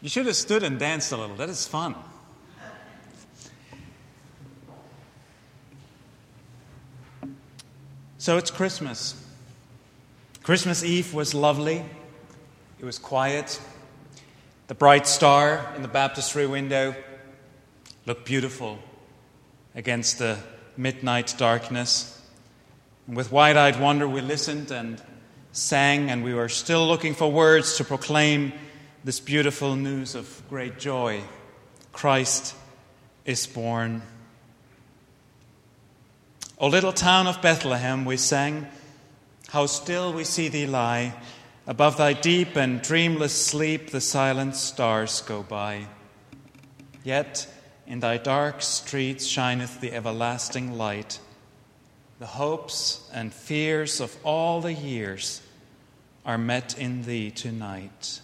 You should have stood and danced a little. That is fun. So it's Christmas. Christmas Eve was lovely. It was quiet. The bright star in the baptistry window looked beautiful against the midnight darkness. And with wide-eyed wonder, we listened and sang, and we were still looking for words to proclaim this beautiful news of great joy. Christ is born. O little town of Bethlehem, we sang, how still we see thee lie. Above thy deep and dreamless sleep the silent stars go by. Yet in thy dark streets shineth the everlasting light. The hopes and fears of all the years are met in thee tonight.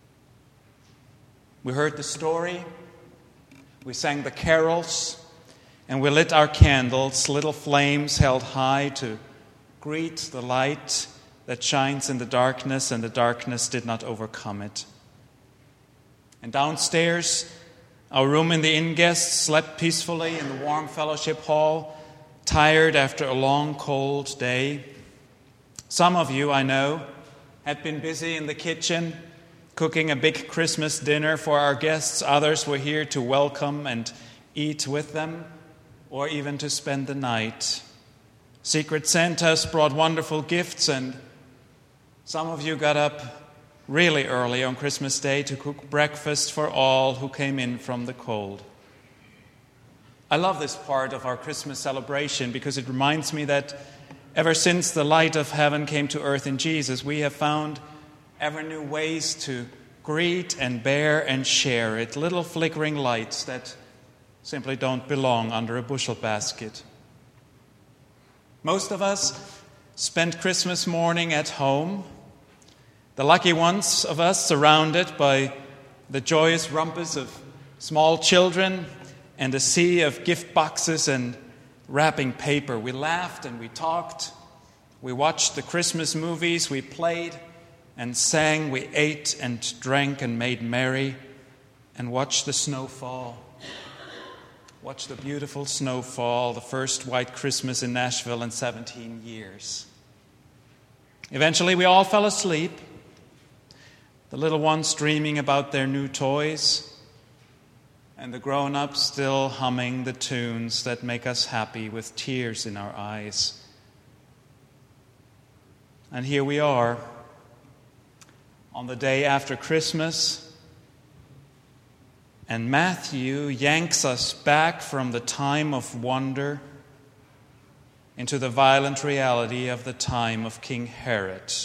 We heard the story, we sang the carols, and we lit our candles, little flames held high to greet the light that shines in the darkness, and the darkness did not overcome it. And downstairs, our room in the inn guests slept peacefully in the warm fellowship hall, tired after a long, cold day. Some of you, I know, had been busy in the kitchen, cooking a big Christmas dinner for our guests. Others were here to welcome and eat with them, or even to spend the night. Secret Santas brought wonderful gifts, and some of you got up really early on Christmas Day to cook breakfast for all who came in from the cold. I love this part of our Christmas celebration because it reminds me that ever since the light of heaven came to earth in Jesus, we have found ever new ways to greet and bear and share it, little flickering lights that simply don't belong under a bushel basket. Most of us spend Christmas morning at home, the lucky ones of us surrounded by the joyous rumpus of small children and a sea of gift boxes and wrapping paper. We laughed and we talked, we watched the Christmas movies, we played and sang, we ate and drank and made merry, and watched the snow fall. Watched the beautiful snow fall, the first white Christmas in Nashville in 17 years. Eventually we all fell asleep, the little ones dreaming about their new toys, and the grown-ups still humming the tunes that make us happy with tears in our eyes. And here we are, on the day after Christmas, and Matthew yanks us back from the time of wonder into the violent reality of the time of King Herod.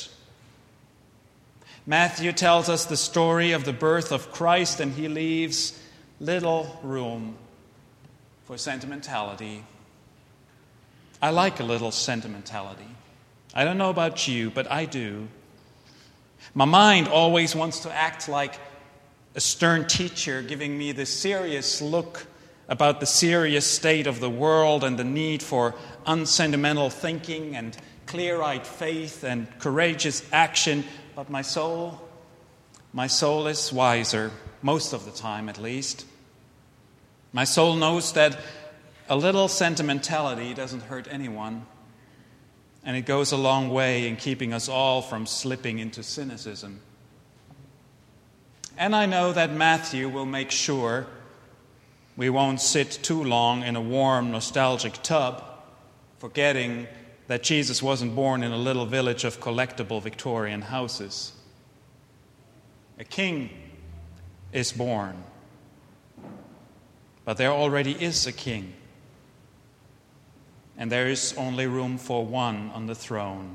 Matthew tells us the story of the birth of Christ, and he leaves little room for sentimentality. I like a little sentimentality. I don't know about you, but I do. My mind always wants to act like a stern teacher giving me this serious look about the serious state of the world and the need for unsentimental thinking and clear-eyed faith and courageous action. But my soul is wiser, most of the time at least. My soul knows that a little sentimentality doesn't hurt anyone, and it goes a long way in keeping us all from slipping into cynicism. And I know that Matthew will make sure we won't sit too long in a warm, nostalgic tub, forgetting that Jesus wasn't born in a little village of collectible Victorian houses. A king is born, but there already is a king, and there is only room for one on the throne.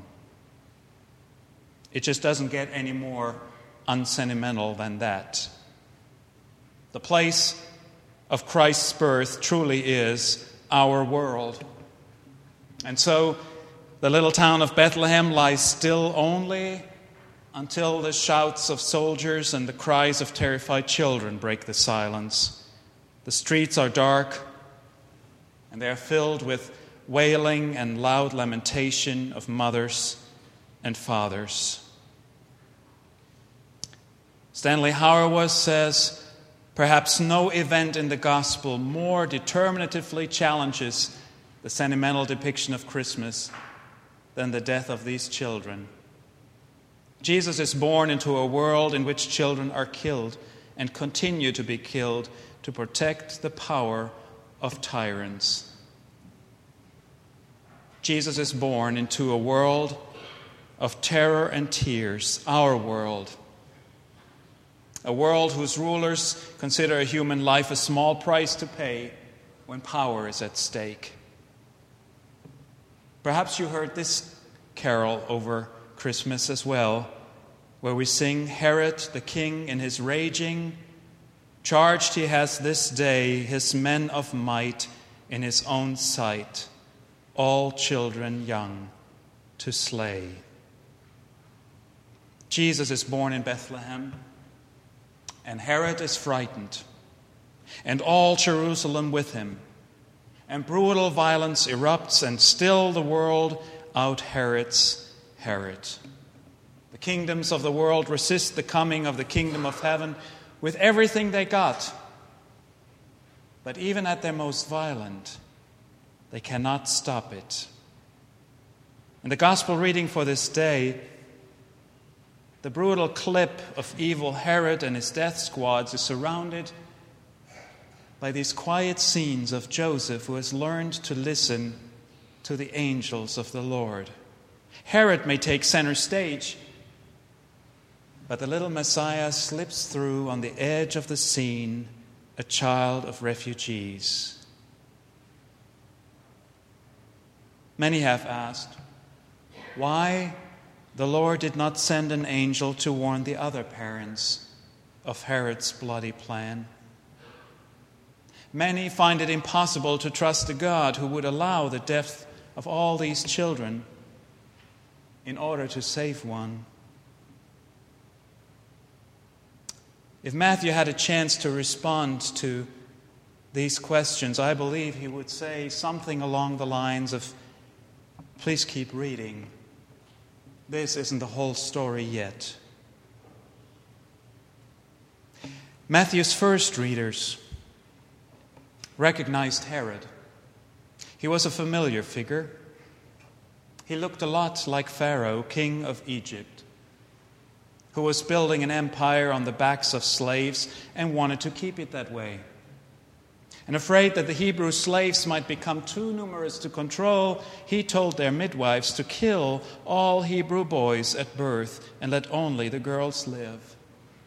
It just doesn't get any more unsentimental than that. The place of Christ's birth truly is our world. And so the little town of Bethlehem lies still only until the shouts of soldiers and the cries of terrified children break the silence. The streets are dark, and they are filled with wailing and loud lamentation of mothers and fathers. It's Stanley Hauerwas says, perhaps no event in the gospel more determinatively challenges the sentimental depiction of Christmas than the death of these children. Jesus is born into a world in which children are killed and continue to be killed to protect the power of tyrants. Jesus is born into a world of terror and tears, our world. A world whose rulers consider a human life a small price to pay when power is at stake. Perhaps you heard this carol over Christmas as well, where we sing, Herod the king in his raging, charged he has this day his men of might in his own sight, all children young to slay. Jesus is born in Bethlehem, and Herod is frightened, and all Jerusalem with him, and brutal violence erupts, and still the world out-Herods Herod. The kingdoms of the world resist the coming of the kingdom of heaven with everything they got. But even at their most violent, they cannot stop it. In the gospel reading for this day, the brutal clip of evil Herod and his death squads is surrounded by these quiet scenes of Joseph, who has learned to listen to the angels of the Lord. Herod may take center stage, but the little Messiah slips through on the edge of the scene, a child of refugees. Many have asked why the Lord did not send an angel to warn the other parents of Herod's bloody plan. Many find it impossible to trust a God who would allow the death of all these children in order to save one. If Matthew had a chance to respond to these questions, I believe he would say something along the lines of, please keep reading. This isn't the whole story yet. Matthew's first readers recognized Herod. He was a familiar figure. He looked a lot like Pharaoh, king of Egypt, who was building an empire on the backs of slaves and wanted to keep it that way. And afraid that the Hebrew slaves might become too numerous to control, he told their midwives to kill all Hebrew boys at birth and let only the girls live.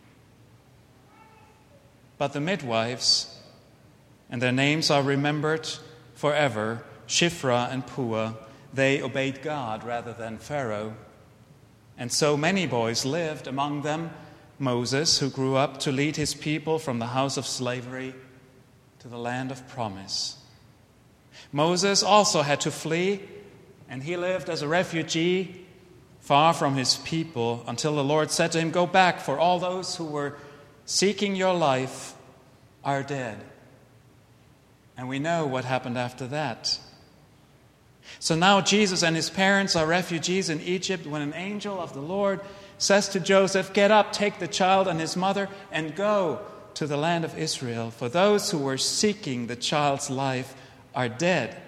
But the midwives, and their names are remembered forever, Shiphrah and Puah, they obeyed God rather than Pharaoh. And so many boys lived, among them Moses, who grew up to lead his people from the house of slavery to the land of promise. Moses also had to flee, and he lived as a refugee far from his people until the Lord said to him, "Go back, for all those who were seeking your life are dead." And we know what happened after that. So now Jesus and his parents are refugees in Egypt when an angel of the Lord says to Joseph, "Get up, take the child and his mother, and go to the land of Israel, for those who were seeking the child's life are dead."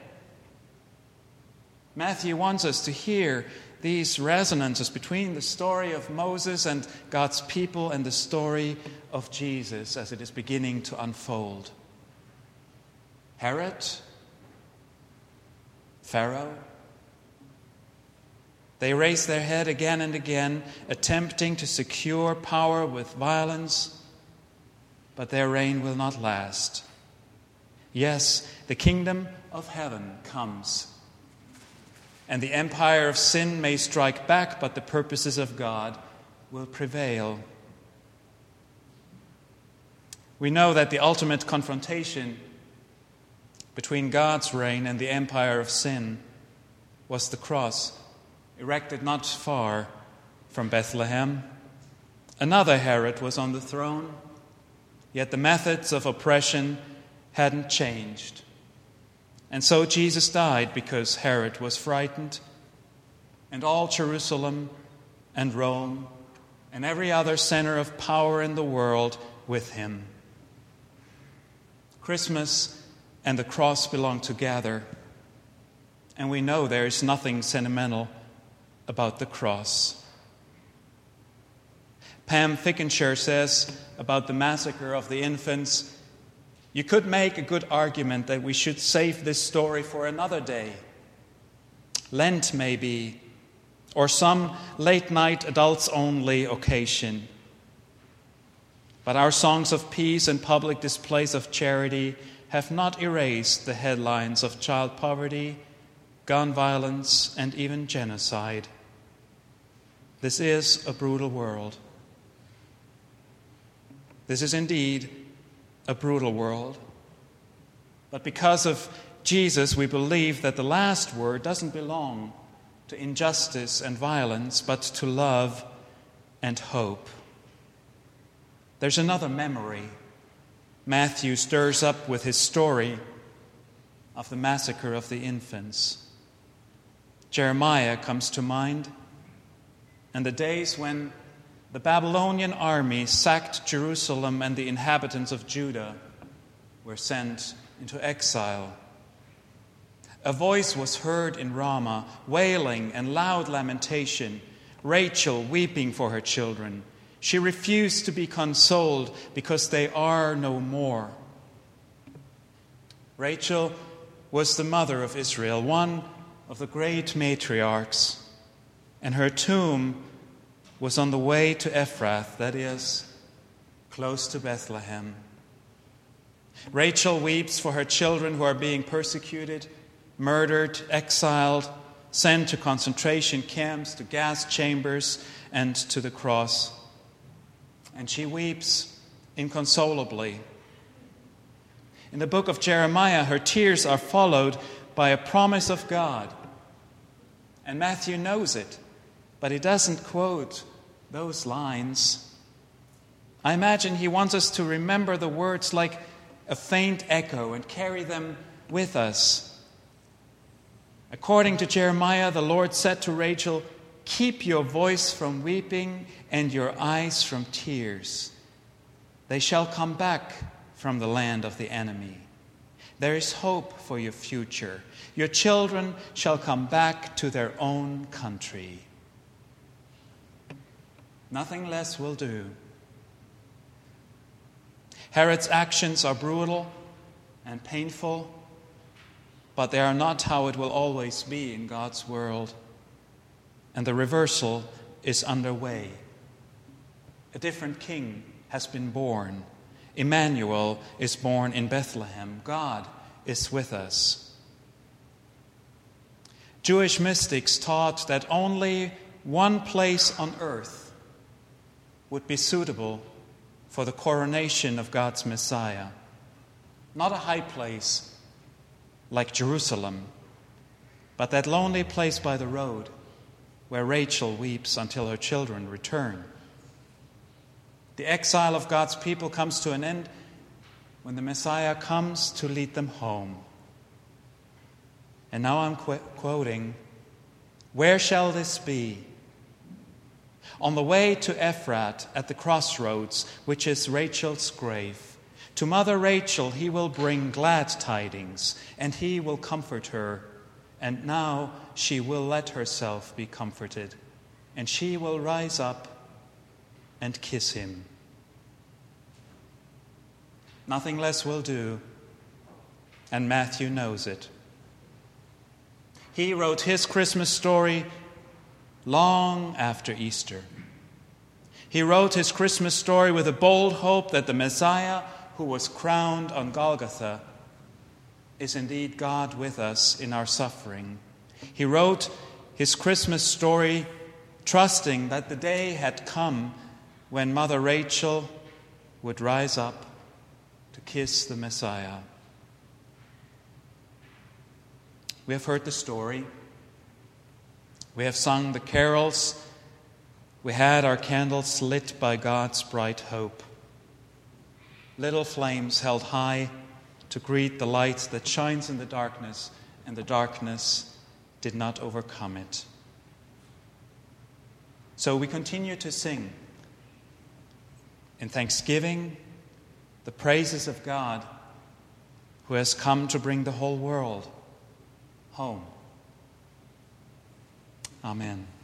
Matthew wants us to hear these resonances between the story of Moses and God's people and the story of Jesus as it is beginning to unfold. Herod, Pharaoh, they raise their head again and again, attempting to secure power with violence, but their reign will not last. Yes, the kingdom of heaven comes, and the empire of sin may strike back, but the purposes of God will prevail. We know that the ultimate confrontation between God's reign and the empire of sin was the cross, erected not far from Bethlehem. Another Herod was on the throne, yet the methods of oppression hadn't changed. And so Jesus died because Herod was frightened, and all Jerusalem and Rome and every other center of power in the world with him. Christmas and the cross belong together, and we know there is nothing sentimental about the cross. Pam Fickenshire says about the massacre of the infants, "You could make a good argument that we should save this story for another day. Lent, maybe, or some late-night adults-only occasion. But our songs of peace and public displays of charity have not erased the headlines of child poverty, gun violence, and even genocide. This is a brutal world. This is indeed a brutal world. But because of Jesus, we believe that the last word doesn't belong to injustice and violence, but to love and hope." There's another memory Matthew stirs up with his story of the massacre of the infants. Jeremiah comes to mind, and the days when the Babylonian army sacked Jerusalem and the inhabitants of Judah were sent into exile. A voice was heard in Ramah, wailing and loud lamentation, Rachel weeping for her children. She refused to be consoled because they are no more. Rachel was the mother of Israel, one of the great matriarchs, and her tomb was on the way to Ephrath, that is, close to Bethlehem. Rachel weeps for her children who are being persecuted, murdered, exiled, sent to concentration camps, to gas chambers, and to the cross. And she weeps inconsolably. In the book of Jeremiah, her tears are followed by a promise of God. And Matthew knows it, but he doesn't quote those lines. I imagine he wants us to remember the words like a faint echo and carry them with us. According to Jeremiah, the Lord said to Rachel, "Keep your voice from weeping and your eyes from tears. They shall come back from the land of the enemy. There is hope for your future. Your children shall come back to their own country." Nothing less will do. Herod's actions are brutal and painful, but they are not how it will always be in God's world. And the reversal is underway. A different king has been born. Emmanuel is born in Bethlehem. God is with us. Jewish mystics taught that only one place on earth would be suitable for the coronation of God's Messiah. Not a high place like Jerusalem, but that lonely place by the road where Rachel weeps until her children return. The exile of God's people comes to an end when the Messiah comes to lead them home. And now I'm quoting, "Where shall this be? On the way to Ephrath at the crossroads, which is Rachel's grave. To Mother Rachel he will bring glad tidings, and he will comfort her. And now she will let herself be comforted, and she will rise up and kiss him." Nothing less will do, and Matthew knows it. He wrote his Christmas story long after Easter. He wrote his Christmas story with a bold hope that the Messiah who was crowned on Golgotha is indeed God with us in our suffering. He wrote his Christmas story trusting that the day had come when Mother Rachel would rise up to kiss the Messiah. We have heard the story. We have sung the carols. We had our candles lit by God's bright hope. Little flames held high to greet the light that shines in the darkness, and the darkness did not overcome it. So we continue to sing in thanksgiving the praises of God who has come to bring the whole world home. Amen.